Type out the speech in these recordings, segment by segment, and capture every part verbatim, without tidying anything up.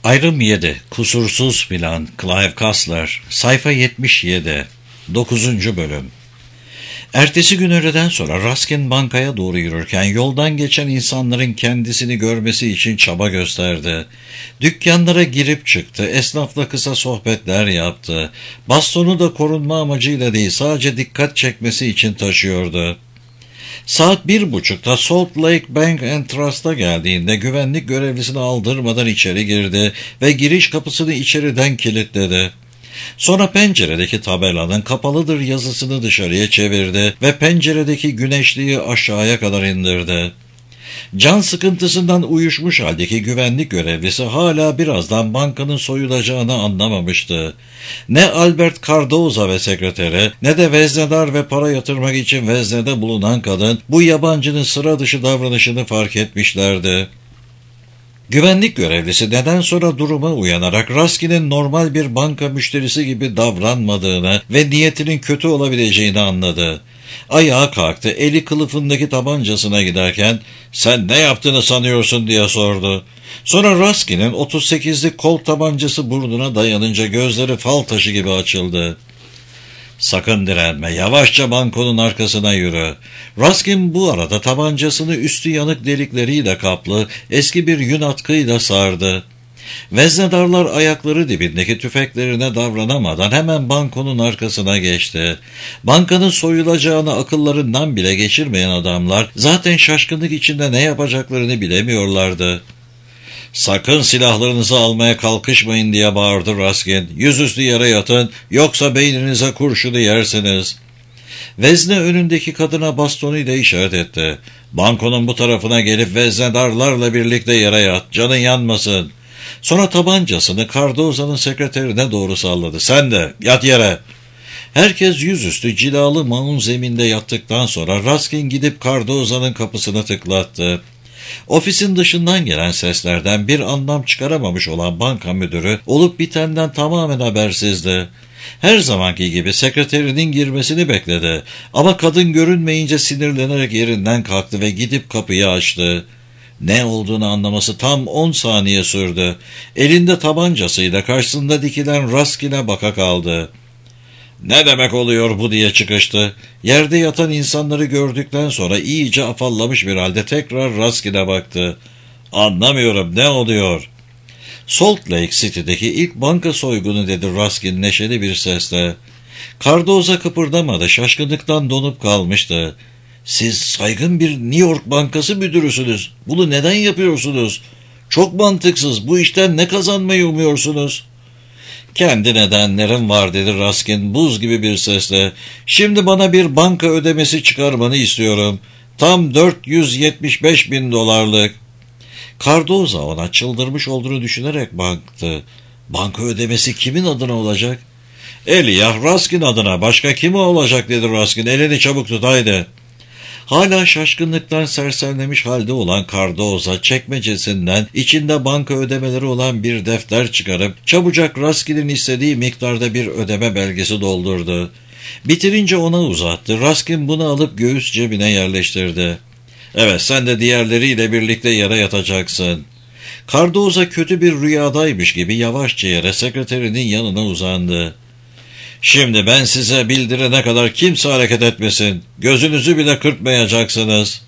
Ayrım yedi. Kusursuz Plan. Clive Cussler. Sayfa yetmiş yedi. dokuzuncu bölüm. Ertesi gün öğleden sonra Ruskin bankaya doğru yürürken yoldan geçen insanların kendisini görmesi için çaba gösterdi. Dükkanlara girip çıktı, esnafla kısa sohbetler yaptı. Bastonu da korunma amacıyla değil, sadece dikkat çekmesi için taşıyordu. Saat bir buçukta Salt Lake Bank and Trust'a geldiğinde güvenlik görevlisini aldırmadan içeri girdi ve giriş kapısını içeriden kilitledi. Sonra penceredeki tabelanın kapalıdır yazısını dışarıya çevirdi ve penceredeki güneşliği aşağıya kadar indirdi. Can sıkıntısından uyuşmuş haldeki güvenlik görevlisi hala birazdan bankanın soyulacağını anlamamıştı. Ne Albert Cardoza ve sekreteri ne de veznedar ve para yatırmak için veznede bulunan kadın bu yabancının sıra dışı davranışını fark etmişlerdi. Güvenlik görevlisi neden sonra duruma uyanarak Ruskin'in normal bir banka müşterisi gibi davranmadığını ve niyetinin kötü olabileceğini anladı. Ayağa kalktı, eli kılıfındaki tabancasına giderken "Sen ne yaptığını sanıyorsun?" diye sordu. Sonra Ruskin'in otuz sekizlik kol tabancası burnuna dayanınca gözleri fal taşı gibi açıldı. "Sakın direnme, yavaşça bankonun arkasına yürü." Ruskin bu arada tabancasını üstü yanık delikleriyle kaplı eski bir yün atkıyla sardı. Veznedarlar ayakları dibindeki tüfeklerine davranamadan hemen bankonun arkasına geçti. Bankanın soyulacağını akıllarından bile geçirmeyen adamlar zaten şaşkınlık içinde ne yapacaklarını bilemiyorlardı. "Sakın silahlarınızı almaya kalkışmayın," diye bağırdı Ruskin. "Yüzüstü yere yatın, yoksa beyninize kurşunu yersiniz." Vezne önündeki kadına bastonuyla işaret etti. "Bankonun bu tarafına gelip veznedarlarla birlikte yere yat, canın yanmasın." Sonra tabancasını Cardoza'nın sekreterine doğru salladı. "Sen de yat yere." Herkes yüzüstü cilalı maun zeminde yattıktan sonra Ruskin gidip Cardoza'nın kapısını tıklattı. Ofisin dışından gelen seslerden bir anlam çıkaramamış olan banka müdürü olup bitenden tamamen habersizdi. Her zamanki gibi sekreterinin girmesini bekledi ama kadın görünmeyince sinirlenerek yerinden kalktı ve gidip kapıyı açtı. Ne olduğunu anlaması tam on saniye sürdü. Elinde tabancasıyla karşısında dikilen Ruskin'e baka kaldı. "Ne demek oluyor bu?" diye çıkıştı. Yerde yatan insanları gördükten sonra iyice afallamış bir halde tekrar Ruskin'e baktı. "Anlamıyorum, ne oluyor?" "Salt Lake City'deki ilk banka soygunu," dedi Ruskin neşeli bir sesle. Cardoza kıpırdamadı, şaşkınlıktan donup kalmıştı. "Siz saygın bir New York bankası müdürüsünüz. Bunu neden yapıyorsunuz? Çok mantıksız, bu işten ne kazanmayı umuyorsunuz?" "Kendi nedenlerim var," dedi Ruskin buz gibi bir sesle. "Şimdi bana bir banka ödemesi çıkarmanı istiyorum. Tam dört yüz yetmiş beş bin dolarlık. Cardoza ona çıldırmış olduğunu düşünerek baktı. "Banka ödemesi kimin adına olacak?" "Elijah Ruskin adına, başka kimi olacak?" dedi Ruskin. "Elini çabuk tut, haydi." Hala şaşkınlıktan sersemlemiş halde olan Cardoza çekmecesinden içinde banka ödemeleri olan bir defter çıkarıp çabucak Ruskin'in istediği miktarda bir ödeme belgesi doldurdu. Bitirince ona uzattı. Ruskin bunu alıp göğüs cebine yerleştirdi. "Evet, sen de diğerleriyle birlikte yere yatacaksın." Cardoza kötü bir rüyadaymış gibi yavaşça yere sekreterinin yanına uzandı. "Şimdi ben size bildirene kadar kimse hareket etmesin. Gözünüzü bile kırpmayacaksınız."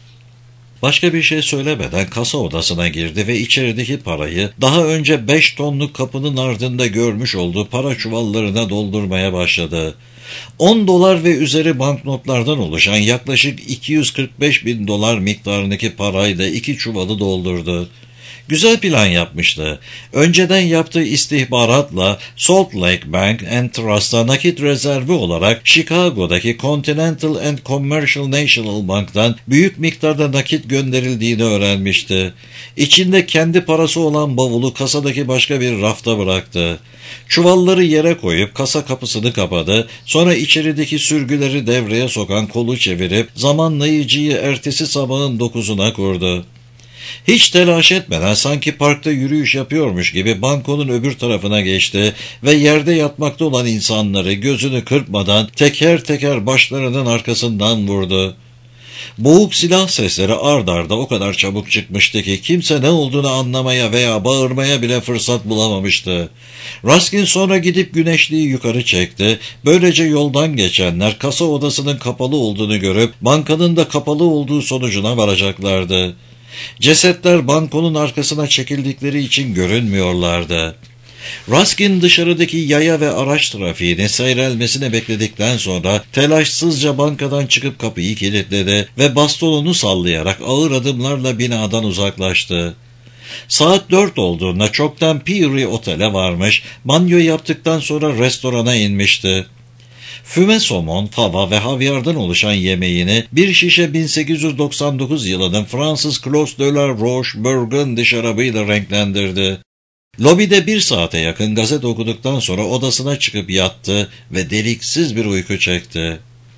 Başka bir şey söylemeden kasa odasına girdi ve içerideki parayı daha önce beş tonluk kapının ardında görmüş olduğu para çuvallarına doldurmaya başladı. on dolar ve üzeri banknotlardan oluşan yaklaşık iki yüz kırk beş bin dolar miktarındaki parayla iki çuvalı doldurdu. Güzel plan yapmıştı. Önceden yaptığı istihbaratla Salt Lake Bank and Trust'a nakit rezervi olarak Chicago'daki Continental and Commercial National Bank'tan büyük miktarda nakit gönderildiğini öğrenmişti. İçinde kendi parası olan bavulu kasadaki başka bir rafta bıraktı. Çuvalları yere koyup kasa kapısını kapadı. Sonra içerideki sürgüleri devreye sokan kolu çevirip zamanlayıcıyı ertesi sabahın dokuzuna kurdu. Hiç telaş etmeden sanki parkta yürüyüş yapıyormuş gibi bankonun öbür tarafına geçti ve yerde yatmakta olan insanları gözünü kırpmadan teker teker başlarının arkasından vurdu. Boğuk silah sesleri ard arda o kadar çabuk çıkmıştı ki kimse ne olduğunu anlamaya veya bağırmaya bile fırsat bulamamıştı. Raskin sonra gidip güneşliği yukarı çekti. Böylece yoldan geçenler kasa odasının kapalı olduğunu görüp bankanın da kapalı olduğu sonucuna varacaklardı. Cesetler bankonun arkasına çekildikleri için görünmüyorlardı. Raskin dışarıdaki yaya ve araç trafiğini seyrelmesini bekledikten sonra telaşsızca bankadan çıkıp kapıyı kilitledi ve bastonunu sallayarak ağır adımlarla binadan uzaklaştı. Saat dört olduğunda çoktan Peary Otel'e varmış, banyo yaptıktan sonra restorana inmişti. Füme somon, fava ve havyardan oluşan yemeğini bir şişe bin sekiz yüz doksan dokuz yılının Fransız Clos de la Roche Burgundy şarabıyla renklendirdi. Lobide bir saate yakın gazete okuduktan sonra odasına çıkıp yattı ve deliksiz bir uyku çekti.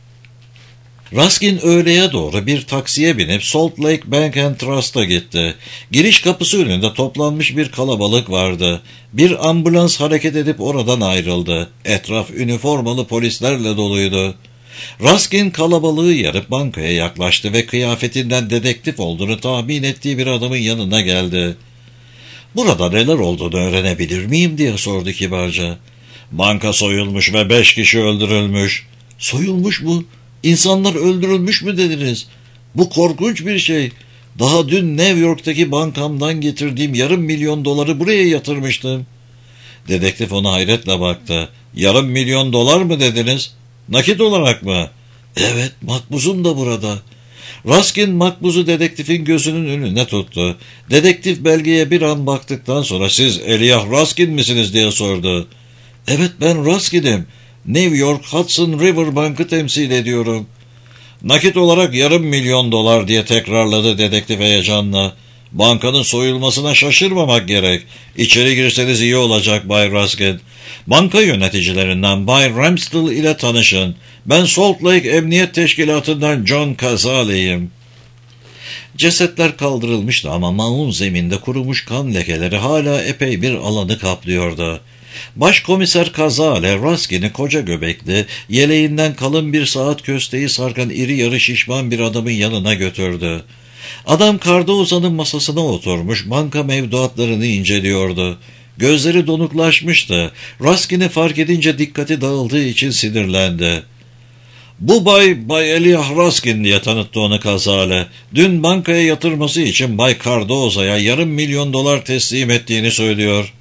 Raskin öğleye doğru bir taksiye binip Salt Lake Bank and Trust'a gitti. Giriş kapısı önünde toplanmış bir kalabalık vardı. Bir ambulans hareket edip oradan ayrıldı. Etraf üniformalı polislerle doluydu. Raskin kalabalığı yarıp bankaya yaklaştı ve kıyafetinden dedektif olduğunu tahmin ettiği bir adamın yanına geldi. "Burada neler olduğunu öğrenebilir miyim?" diye sordu kibarca. "Banka soyulmuş ve beş kişi öldürülmüş." "Soyulmuş mu? İnsanlar öldürülmüş mü dediniz? Bu korkunç bir şey. Daha dün New York'taki bankamdan getirdiğim yarım milyon doları buraya yatırmıştım." Dedektif ona hayretle baktı. "Yarım milyon dolar mı dediniz? Nakit olarak mı?" "Evet, makbuzum da burada." Raskin makbuzu dedektifin gözünün önüne tuttu. Dedektif belgeye bir an baktıktan sonra "Siz Elijah Raskin misiniz?" diye sordu. "Evet, ben Raskin'im. New York Hudson River Bank'ı temsil ediyorum." "Nakit olarak yarım milyon dolar," diye tekrarladı dedektif heyecanla. "Bankanın soyulmasına şaşırmamak gerek. İçeri girseniz iyi olacak Bay Raskin. Banka yöneticilerinden Bay Ramsdell ile tanışın. Ben Salt Lake Emniyet Teşkilatı'ndan John Cazale'yim." Cesetler kaldırılmıştı ama maun zeminde kurumuş kan lekeleri hala epey bir alanı kaplıyordu. Başkomiser Cazale, Raskin'i koca göbekli, yeleğinden kalın bir saat kösteği sarkan iri yarı şişman bir adamın yanına götürdü. Adam Cardoza'nın masasına oturmuş banka mevduatlarını inceliyordu. Gözleri donuklaşmıştı. Raskin'i fark edince dikkati dağıldığı için sinirlendi. "Bu bay, Bay Elijah Raskin," diye tanıttı onu Cazale. "Dün bankaya yatırması için Bay Cardoza'ya yarım milyon dolar teslim ettiğini söylüyor."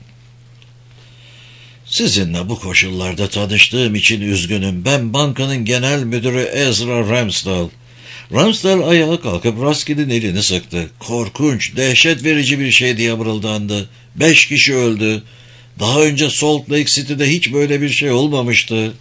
"Sizinle bu koşullarda tanıştığım için üzgünüm. Ben bankanın genel müdürü Ezra Ramsdell." Ramsdell ayağa kalkıp Raskin'in elini sıktı. "Korkunç, dehşet verici bir şey," diye mırıldandı. "Beş kişi öldü. Daha önce Salt Lake City'de hiç böyle bir şey olmamıştı."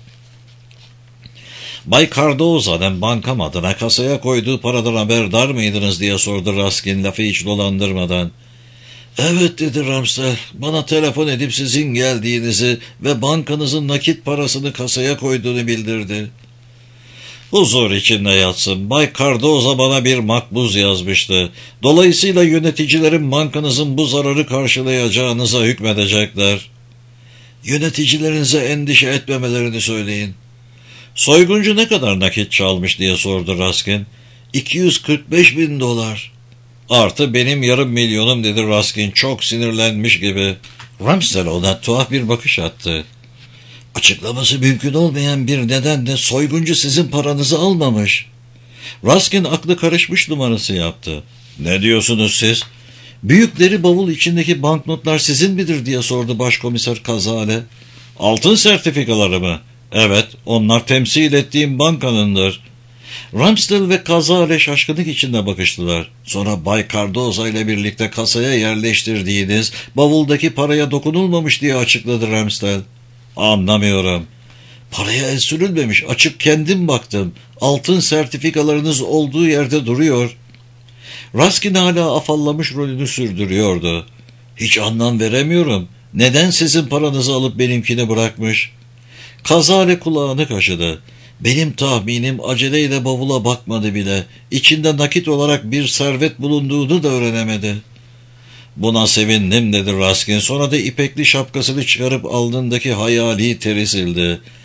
"Bay Cardoza'nın bankam adına kasaya koyduğu paradan haberdar mıydınız?" diye sordu Raskin lafı hiç dolandırmadan. "Evet," dedi Ramsdell. "Bana telefon edip sizin geldiğinizi ve bankanızın nakit parasını kasaya koyduğunu bildirdi." "Huzur içinde yatsın. Bay Cardoza bana bir makbuz yazmıştı. Dolayısıyla yöneticilerin bankanızın bu zararı karşılayacağınıza hükmedecekler." "Yöneticilerinize endişe etmemelerini söyleyin." "Soyguncu ne kadar nakit çalmış?" diye sordu Raskin. iki yüz kırk beş bin dolar. "Artı benim yarım milyonum," dedi Raskin çok sinirlenmiş gibi. Ramsdell ona tuhaf bir bakış attı. "Açıklaması mümkün olmayan bir nedenle soyguncu sizin paranızı almamış." Raskin aklı karışmış numarası yaptı. "Ne diyorsunuz siz?" "Büyük deri bavul içindeki banknotlar sizin midir?" diye sordu Başkomiser Cazale. "Altın sertifikaları mı?" "Evet, onlar temsil ettiğim bankanındır." Ramsdell ve Cazale şaşkınlık içinde bakıştılar. "Sonra Bay Cardoza ile birlikte kasaya yerleştirdiğiniz bavuldaki paraya dokunulmamış," diye açıkladı Ramsdell. "Anlamıyorum." "Paraya el sürülmemiş. Açıp kendim baktım. Altın sertifikalarınız olduğu yerde duruyor." Raskin hala afallamış rolünü sürdürüyordu. "Hiç anlam veremiyorum. Neden sizin paranızı alıp benimkini bırakmış?" Cazale kulağını kaşıdı. "Benim tahminim aceleyle bavula bakmadı bile. İçinde nakit olarak bir servet bulunduğunu da öğrenemedi." "Buna sevindim," dedi Raskin. Sonra da ipekli şapkasını çıkarıp alnındaki hayali teri sildi.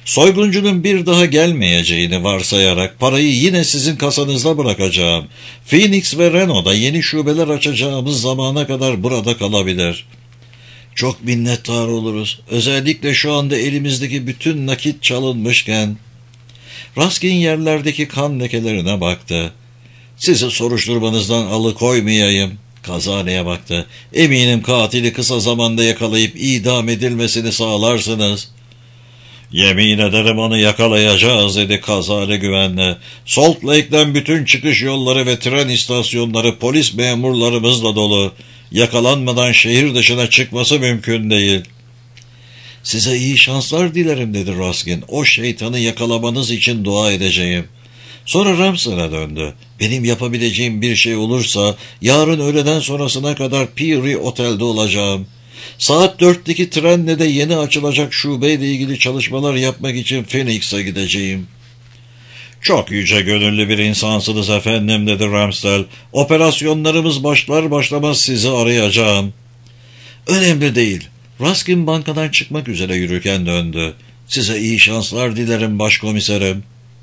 Soyguncunun bir daha gelmeyeceğini varsayarak parayı yine sizin kasanızda bırakacağım. Phoenix ve Reno'da yeni şubeler açacağımız zamana kadar burada kalabilir. Çok minnettar oluruz. Özellikle şu anda elimizdeki bütün nakit çalınmışken. Raskin yerlerdeki kan lekelerine baktı. Sizi soruşturmanızdan alıkoymayayım. Kazaneye baktı. Eminim katili kısa zamanda yakalayıp idam edilmesini sağlarsınız. Yemin ederim onu yakalayacağız dedi Kazale güvenle. Salt Lake'den bütün çıkış yolları ve tren istasyonları polis memurlarımızla dolu. Yakalanmadan şehir dışına çıkması mümkün değil. Size iyi şanslar dilerim dedi Raskin. O şeytanı yakalamanız için dua edeceğim. Sonra Ramsay'a döndü. Benim yapabileceğim bir şey olursa yarın öğleden sonrasına kadar Peary Otel'de olacağım. Saat dörtteki trenle de yeni açılacak şubeyle ilgili çalışmalar yapmak için Phoenix'e gideceğim. Çok yüce gönüllü bir insansınız efendim dedi Ramsdell. Operasyonlarımız başlar başlamaz sizi arayacağım. Önemli değil. Raskin bankadan çıkmak üzere yürürken döndü. Size iyi şanslar dilerim başkomiserim.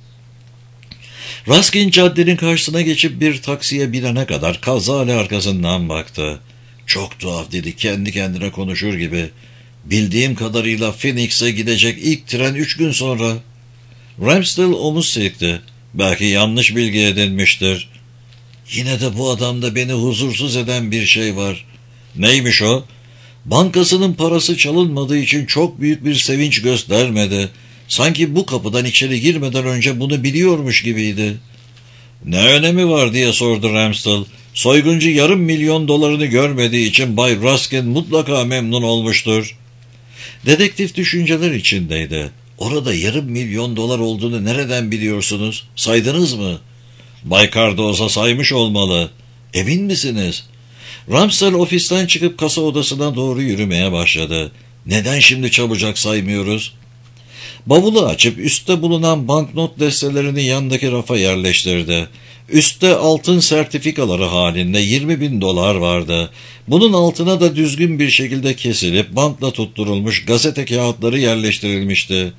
Raskin caddenin karşısına geçip bir taksiye binene kadar Kazale arkasından baktı. Çok tuhaf dedi kendi kendine konuşur gibi. Bildiğim kadarıyla Phoenix'e gidecek ilk tren üç gün sonra. Ramsdell omuz silkti. Belki yanlış bilgi edinmiştir. Yine de bu adamda beni huzursuz eden bir şey var. Neymiş o? Bankasının parası çalınmadığı için çok büyük bir sevinç göstermedi. Sanki bu kapıdan içeri girmeden önce bunu biliyormuş gibiydi. Ne önemi var diye sordu Ramsdell. Soyguncu yarım milyon dolarını görmediği için Bay Raskin mutlaka memnun olmuştur. Dedektif düşünceler içindeydi. Orada yarım milyon dolar olduğunu nereden biliyorsunuz? Saydınız mı? Bay Cardoza saymış olmalı. Emin misiniz? Ramsdell ofisten çıkıp kasa odasına doğru yürümeye başladı. Neden şimdi çabucak saymıyoruz? Bavulu açıp üstte bulunan banknot destelerini yandaki rafa yerleştirdi. Üstte altın sertifikaları halinde yirmi bin dolar vardı. Bunun altına da düzgün bir şekilde kesilip bantla tutturulmuş gazete kağıtları yerleştirilmişti.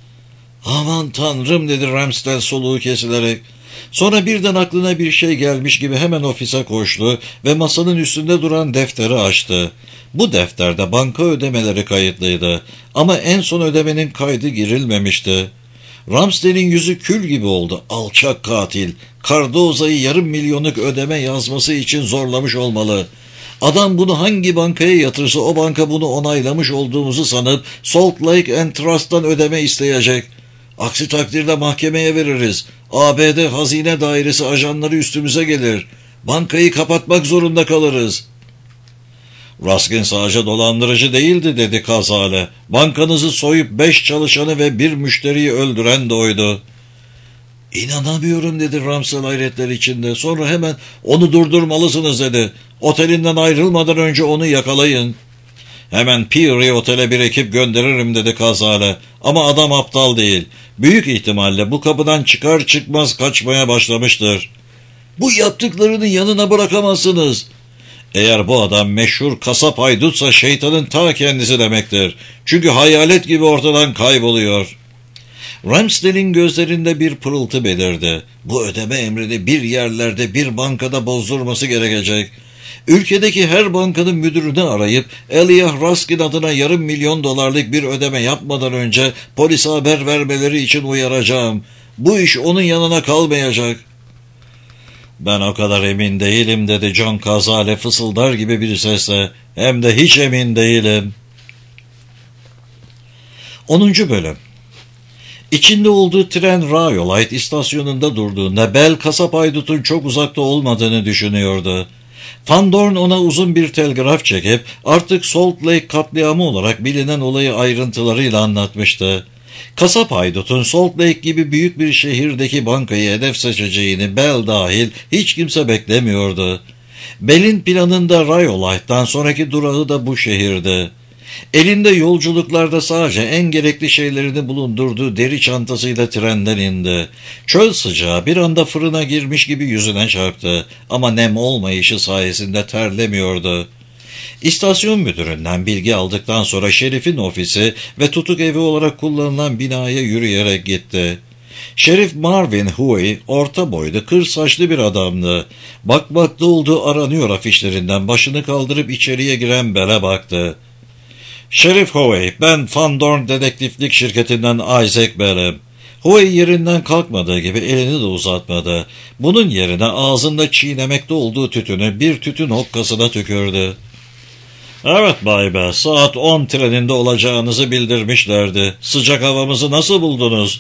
Aman tanrım dedi Ramsdell soluğu kesilerek. Sonra birden aklına bir şey gelmiş gibi hemen ofise koştu ve masanın üstünde duran defteri açtı. Bu defterde banka ödemeleri kayıtlıydı ama en son ödemenin kaydı girilmemişti. Ramsdell'in yüzü kül gibi oldu. Alçak katil. Cardoza'yı yarım milyonluk ödeme yazması için zorlamış olmalı. Adam bunu hangi bankaya yatırsa o banka bunu onaylamış olduğumuzu sanıp Salt Lake and Trust'tan ödeme isteyecek. Aksi takdirde mahkemeye veririz. A B D Hazine Dairesi ajanları üstümüze gelir. Bankayı kapatmak zorunda kalırız. Raskin sadece dolandırıcı değildi dedi Kazale. Bankanızı soyup beş çalışanı ve bir müşteriyi öldüren de oydu. İnanamıyorum dedi Ramsdell hayretler içinde. Sonra hemen onu durdurmalısınız dedi. Otelinden ayrılmadan önce onu yakalayın. Hemen Peary Otel'e bir ekip gönderirim dedi Kazale. Ama adam aptal değil. Büyük ihtimalle bu kapıdan çıkar çıkmaz kaçmaya başlamıştır. Bu yaptıklarını yanına bırakamazsınız. Eğer bu adam meşhur kasap haydutsa şeytanın ta kendisi demektir. Çünkü hayalet gibi ortadan kayboluyor. Ramsdell'in gözlerinde bir pırıltı belirdi. Bu ödeme emrini bir yerlerde bir bankada bozdurması gerekecek. Ülkedeki her bankanın müdürünü arayıp Elijah Raskin adına yarım milyon dolarlık bir ödeme yapmadan önce polise haber vermeleri için uyaracağım. Bu iş onun yanına kalmayacak. Ben o kadar emin değilim dedi John Kazale fısıldar gibi bir sesle. Hem de hiç emin değilim. onuncu bölüm. İçinde olduğu tren Rhyolite istasyonunda durduğunda Bell kasap haydutun çok uzakta olmadığını düşünüyordu. Van Dorn ona uzun bir telgraf çekip artık Salt Lake katliamı olarak bilinen olayı ayrıntılarıyla anlatmıştı. Kasap haydutun Salt Lake gibi büyük bir şehirdeki bankayı hedef seçeceğini Bell dahil hiç kimse beklemiyordu. Bell'in planında Rhyolite'dan sonraki durağı da bu şehirdi. Elinde yolculuklarda sadece en gerekli şeylerini bulundurduğu deri çantasıyla trenden indi. Çöl sıcağı bir anda fırına girmiş gibi yüzüne çarptı ama nem olmayışı sayesinde terlemiyordu. İstasyon müdüründen bilgi aldıktan sonra Şerif'in ofisi ve tutuk evi olarak kullanılan binaya yürüyerek gitti. Şerif Marvin Huey orta boylu, kır saçlı bir adamdı. Bakmakta olduğu aranıyor afişlerinden başını kaldırıp içeriye giren Bell'e baktı. "Şerif Huey, ben Van Dorn dedektiflik şirketinden Isaac Bell'im." Huey yerinden kalkmadığı gibi elini de uzatmadı. Bunun yerine ağzında çiğnemekte olduğu tütünü bir tütün hokkasına tükürdü. "Evet Bay Bell, saat on treninde olacağınızı bildirmişlerdi. Sıcak havamızı nasıl buldunuz?"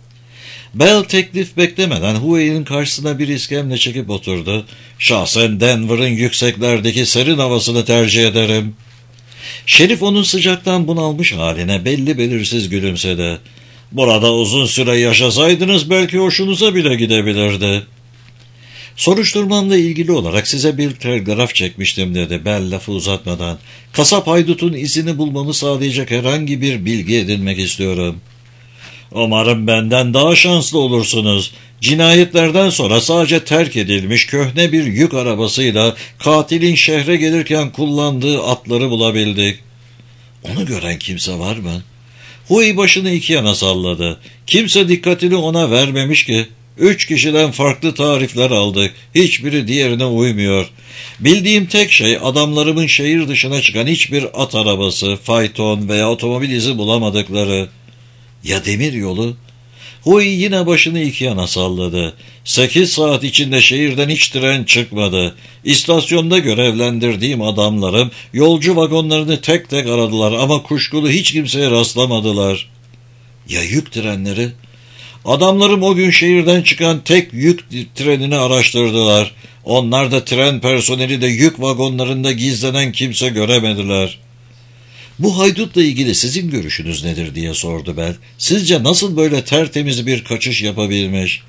Bell teklif beklemeden Huey'nin karşısına bir iskemle çekip oturdu. "Şahsen Denver'ın yükseklerdeki serin havasını tercih ederim." Şerif onun sıcaktan bunalmış haline belli belirsiz gülümsedi. "Burada uzun süre yaşasaydınız belki hoşunuza bile gidebilirdi." "Soruşturmamla ilgili olarak size bir telgraf çekmiştim," dedi Bell lafı uzatmadan. "Kasap haydutun izini bulmamı sağlayacak herhangi bir bilgi edinmek istiyorum." "Umarım benden daha şanslı olursunuz. Cinayetlerden sonra sadece terk edilmiş köhne bir yük arabasıyla katilin şehre gelirken kullandığı atları bulabildik." "Onu gören kimse var mı?" Huey başını iki yana salladı. "Kimse dikkatini ona vermemiş ki. Üç kişiden farklı tarifler aldık. Hiçbiri diğerine uymuyor. Bildiğim tek şey adamlarımın şehir dışına çıkan hiçbir at arabası, fayton veya otomobil izi bulamadıkları." "Ya demir yolu?" Huey yine başını iki yana salladı. Sekiz saat içinde şehirden hiç tren çıkmadı. İstasyonda görevlendirdiğim adamlarım yolcu vagonlarını tek tek aradılar ama kuşkulu hiç kimseye rastlamadılar." "Ya yük trenleri?" "Adamlarım o gün şehirden çıkan tek yük trenini araştırdılar. Onlar da tren personeli de yük vagonlarında gizlenen kimse göremediler." "Bu haydutla ilgili sizin görüşünüz nedir?" diye sordu Bell. "Sizce nasıl böyle tertemiz bir kaçış yapabilmiş?"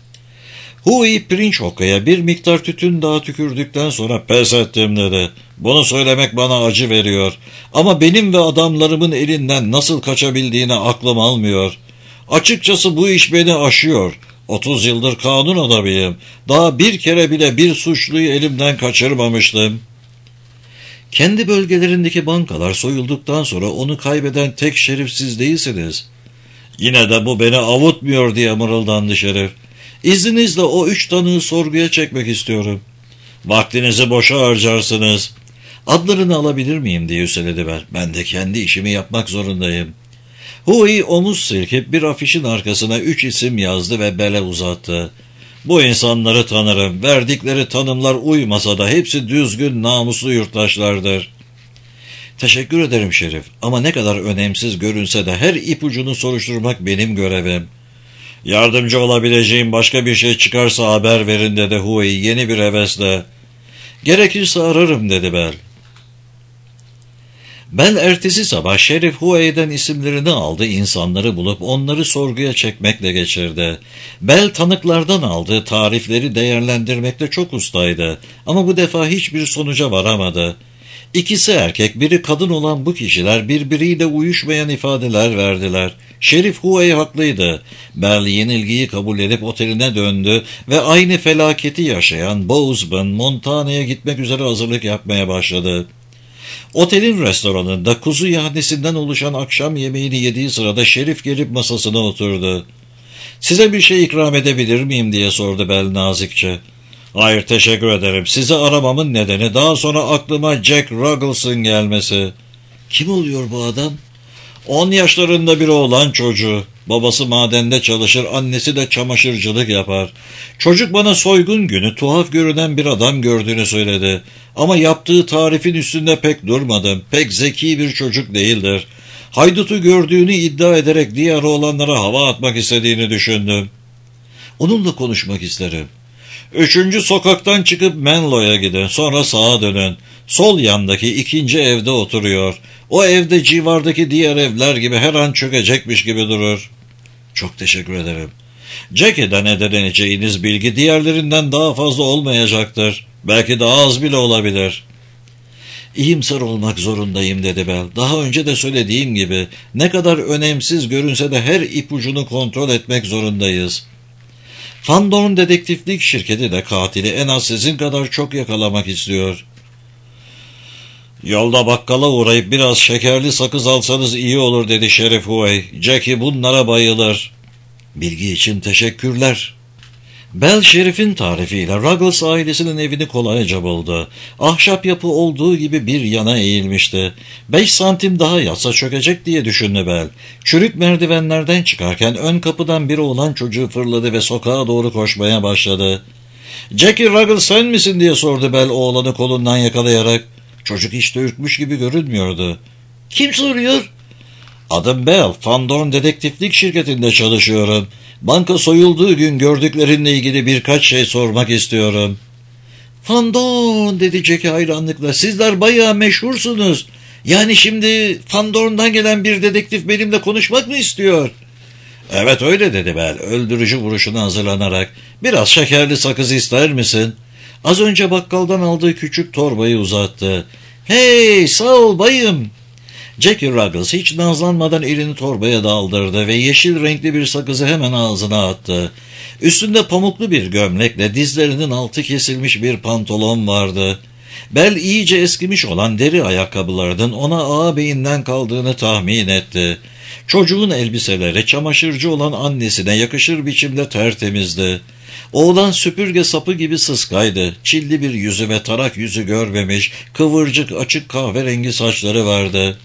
Huey pirinç hokkaya bir miktar tütün daha tükürdükten sonra "Pes ettim," dedi. "Bunu söylemek bana acı veriyor. Ama benim ve adamlarımın elinden nasıl kaçabildiğini aklım almıyor. Açıkçası bu iş beni aşıyor. Otuz yıldır kanun adamıyım. Daha bir kere bile bir suçluyu elimden kaçırmamıştım." "Kendi bölgelerindeki bankalar soyulduktan sonra onu kaybeden tek şerif siz değilsiniz." "Yine de bu beni avutmuyor," diye mırıldandı şerif. "İzninizle o üç tanığı sorguya çekmek istiyorum." "Vaktinizi boşa harcarsınız." "Adlarını alabilir miyim?" diye üsteledi Bell. "Ben de kendi işimi yapmak zorundayım." Huey omuz silkip bir afişin arkasına üç isim yazdı ve Bell'e uzattı. "Bu insanları tanırım. Verdikleri tanımlar uymasa da hepsi düzgün, namuslu yurttaşlardır." "Teşekkür ederim şerif, ama ne kadar önemsiz görünse de her ipucunu soruşturmak benim görevim." "Yardımcı olabileceğim başka bir şey çıkarsa haber verin," dedi Huey yeni bir hevesle. "Gerekirse ararım," dedi Bell. Bell ertesi sabah Şerif Huey'den isimlerini aldı, insanları bulup onları sorguya çekmekle geçirdi. Bell tanıklardan aldığı tarifleri değerlendirmekte çok ustaydı ama bu defa hiçbir sonuca varamadı. İkisi erkek, biri kadın olan bu kişiler birbiriyle uyuşmayan ifadeler verdiler. Şerif Huey haklıydı. Bell yenilgiyi kabul edip oteline döndü ve aynı felaketi yaşayan Bozeman, Montana'ya gitmek üzere hazırlık yapmaya başladı. Otelin restoranında kuzu yahnesinden oluşan akşam yemeğini yediği sırada Şerif gelip masasına oturdu. "Size bir şey ikram edebilir miyim?" diye sordu Bell nazikçe. "Hayır, teşekkür ederim. Sizi aramamın nedeni daha sonra aklıma Jack Ruggles'ın gelmesi." "Kim oluyor bu adam?" On yaşlarında bir oğlan çocuğu. Babası madende çalışır, annesi de çamaşırcılık yapar. Çocuk bana soygun günü tuhaf görünen bir adam gördüğünü söyledi. Ama yaptığı tarifin üstünde pek durmadım. Pek zeki bir çocuk değildir. Haydutu gördüğünü iddia ederek diğer oğlanlara hava atmak istediğini düşündüm." "Onunla konuşmak isterim." Üçüncü sokaktan çıkıp Menlo'ya gidin, sonra sağa dönün. Sol yandaki ikinci evde oturuyor. O evde civardaki diğer evler gibi her an çökecekmiş gibi durur." "Çok teşekkür ederim." "Jackie'den edineceğiniz bilgi diğerlerinden daha fazla olmayacaktır. Belki daha az bile olabilir." "İyimser olmak zorundayım," dedi Bell. "Daha önce de söylediğim gibi ne kadar önemsiz görünse de her ipucunu kontrol etmek zorundayız. Van Dorn dedektiflik şirketi de katili en az sizin kadar çok yakalamak istiyor." Yolda bakkala uğrayıp biraz şekerli sakız alsanız iyi olur dedi Şerif Huey. Jackie bunlara bayılır. Bilgi için teşekkürler. Bell Şerif'in tarifiyle Ruggles ailesinin evini kolayca buldu. Ahşap yapı olduğu gibi bir yana eğilmişti. Beş santim daha yatsa çökecek diye düşündü Bell. Çürük merdivenlerden çıkarken ön kapıdan bir oğlan çocuğu fırladı ve sokağa doğru koşmaya başladı. ''Jackie Ruggles sen misin?'' diye sordu Bell oğlanı kolundan yakalayarak. Çocuk hiç de ürkmüş gibi görünmüyordu. ''Kim soruyor?'' ''Adım Bell, Fandorn dedektiflik şirketinde çalışıyorum. Banka soyulduğu gün gördüklerinle ilgili birkaç şey sormak istiyorum.'' ''Fandorn'' dedi Jackie hayranlıkla. ''Sizler bayağı meşhursunuz. Yani şimdi Fandorn'dan gelen bir dedektif benimle konuşmak mı istiyor?'' ''Evet öyle'' dedi Bell öldürücü vuruşuna hazırlanarak. ''Biraz şekerli sakız ister misin?'' Az önce bakkaldan aldığı küçük torbayı uzattı. ''Hey sağ ol bayım.'' Jackie Ruggles hiç nazlanmadan elini torbaya daldırdı ve yeşil renkli bir sakızı hemen ağzına attı. Üstünde pamuklu bir gömlekle dizlerinin altı kesilmiş bir pantolon vardı. Bel iyice eskimiş olan deri ayakkabılarının ona ağabeyinden kaldığını tahmin etti. Çocuğun elbiseleri çamaşırcı olan annesine yakışır biçimde tertemizdi. Oğlan süpürge sapı gibi sıskaydı. Çilli bir yüzü ve tarak yüzü görmemiş, kıvırcık açık kahverengi saçları vardı.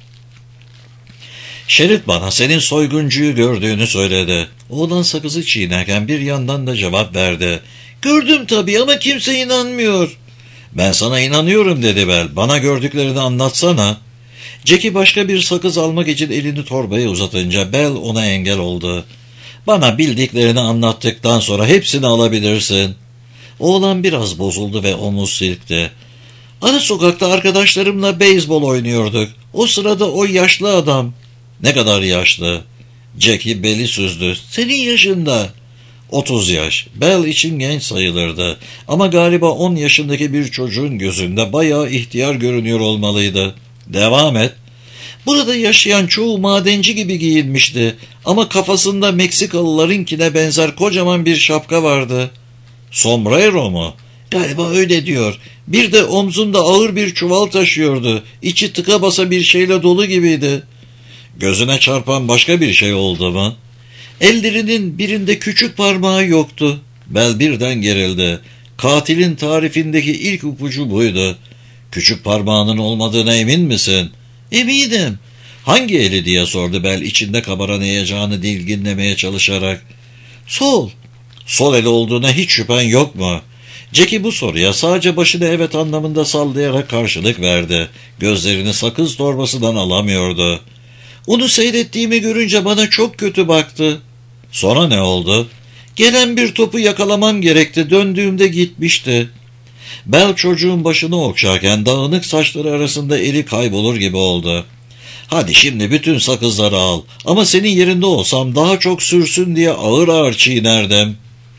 ''Şerif bana senin soyguncuyu gördüğünü söyledi.'' Oğlan sakızı çiğnerken bir yandan da cevap verdi. ''Gördüm tabii ama kimse inanmıyor.'' ''Ben sana inanıyorum'' dedi Bell. ''Bana gördüklerini anlatsana.'' Jackie başka bir sakız almak için elini torbaya uzatınca Bell ona engel oldu. ''Bana bildiklerini anlattıktan sonra hepsini alabilirsin.'' Oğlan biraz bozuldu ve omuz silkti. ''Ara sokakta arkadaşlarımla beyzbol oynuyorduk. O sırada o yaşlı adam.'' ''Ne kadar yaşlı?'' Jackie Bell'i süzdü. ''Senin yaşında.'' otuz yaş. Bell için genç sayılırdı. Ama galiba on yaşındaki bir çocuğun gözünde bayağı ihtiyar görünüyor olmalıydı. ''Devam et.'' ''Burada yaşayan çoğu madenci gibi giyinmişti. Ama kafasında Meksikalılarınkine benzer kocaman bir şapka vardı.'' ''Sombrero mu?'' ''Galiba öyle diyor. Bir de omzunda ağır bir çuval taşıyordu. İçi tıka basa bir şeyle dolu gibiydi.'' ''Gözüne çarpan başka bir şey oldu mu?'' ''Ellerinin birinde küçük parmağı yoktu.'' Bell birden gerildi. Katilin tarifindeki ilk ipucu buydu. ''Küçük parmağının olmadığına emin misin?'' ''Eminim.'' ''Hangi eli?'' diye sordu Bell içinde kabaran heyecanı dilginlemeye çalışarak. ''Sol.'' ''Sol eli olduğuna hiç şüphen yok mu?'' Jackie bu soruya sadece başını evet anlamında sallayarak karşılık verdi. Gözlerini sakız torbasından alamıyordu. ''Onu seyrettiğimi görünce bana çok kötü baktı.'' ''Sonra ne oldu?'' ''Gelen bir topu yakalamam gerekti. Döndüğümde gitmişti.'' Bell çocuğun başını okşarken dağınık saçları arasında eli kaybolur gibi oldu. ''Hadi şimdi bütün sakızları al. Ama senin yerinde olsam daha çok sürsün diye ağır ağır çiğnerdim.''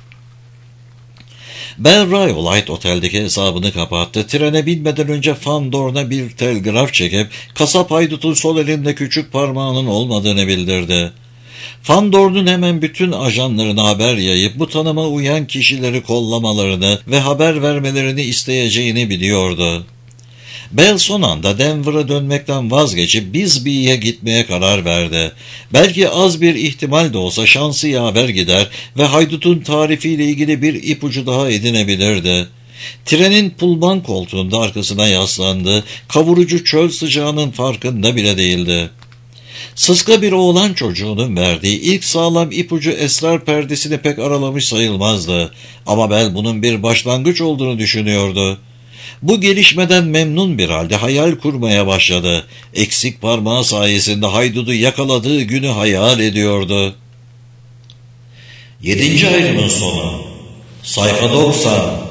Bell Rhyolite oteldeki hesabını kapattı. Trene binmeden önce Fandorn'a bir telgraf çekip kasap haydutun sol elinde küçük parmağının olmadığını bildirdi. Fandorn'un hemen bütün ajanlarına haber yayıp bu tanıma uyan kişileri kollamalarını ve haber vermelerini isteyeceğini biliyordu. Bell son anda Denver'a dönmekten vazgeçip Bisbee'ye gitmeye karar verdi. Belki az bir ihtimal de olsa şansı yaver gider ve haydutun tarifiyle ilgili bir ipucu daha edinebilirdi. Trenin pulman koltuğunda arkasına yaslandı, kavurucu çöl sıcağının farkında bile değildi. Sıska bir oğlan çocuğunun verdiği ilk sağlam ipucu esrar perdesini pek aralamış sayılmazdı. Ama Bell bunun bir başlangıç olduğunu düşünüyordu. Bu gelişmeden memnun bir halde hayal kurmaya başladı. Eksik parmağı sayesinde haydudu yakaladığı günü hayal ediyordu. Yedinci ayrımın sonu. Sayfa doksan.